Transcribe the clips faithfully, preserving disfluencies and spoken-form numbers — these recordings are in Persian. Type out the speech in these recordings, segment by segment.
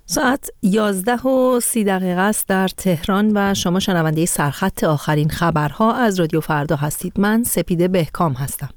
ساعت یازده و سی دقیقه است در تهران و شما شنونده سرخط آخرین خبرها از رادیو فردا هستید. من سپیده بهکام هستم.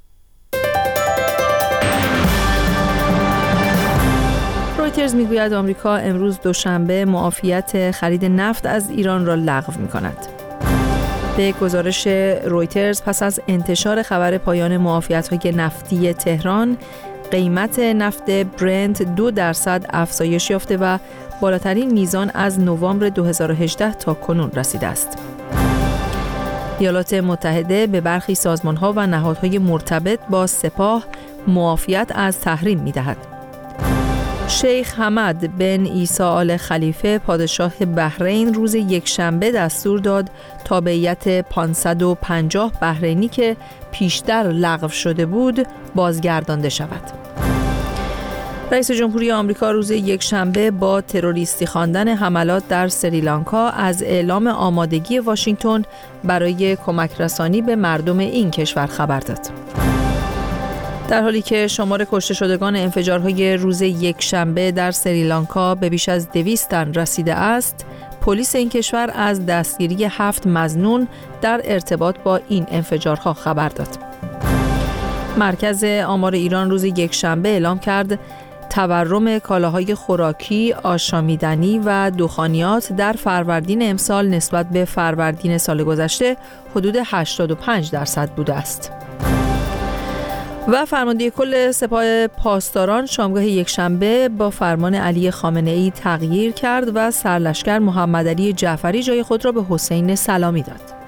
رویترز میگوید آمریکا امروز دوشنبه معافیت خرید نفت از ایران را لغو می‌کند. به گزارش رویترز پس از انتشار خبر پایان معافیت‌های نفتی تهران، قیمت نفت برنت دو درصد افزایش یافته و بالاترین میزان از نوامبر دو هزار و هجده تا کنون رسیده است. ایالات متحده به برخی سازمان‌ها و نهادهای مرتبط با سپاه معافیت از تحریم می‌دهد. شیخ حمد بن عیسی آل خلیفه پادشاه بحرین روز یکشنبه دستور داد تابعیت پانصد و پنجاه بحرینی که پیشتر لغو شده بود بازگردانده شود. رئیس جمهوری آمریکا روز یکشنبه با تروریستی خواندن حملات در سریلانکا از اعلام آمادگی واشنگتن برای کمک رسانی به مردم این کشور خبر داد. در حالی که شمار کشته شدگان انفجارهای روز یکشنبه در سریلانکا به بیش از دویست تن رسیده است، پلیس این کشور از دستگیری هفت مظنون در ارتباط با این انفجارها خبر داد. مرکز آمار ایران روز یکشنبه اعلام کرد تورم کالاهای خوراکی، آشامیدنی و دخانیات در فروردین امسال نسبت به فروردین سال گذشته حدود هشتاد و پنج درصد بوده است. و فرمانده کل سپاه پاسداران شامگاه یکشنبه با فرمان علی خامنه‌ای تغییر کرد و سرلشکر محمد علی جعفری جای خود را به حسین سلامی داد.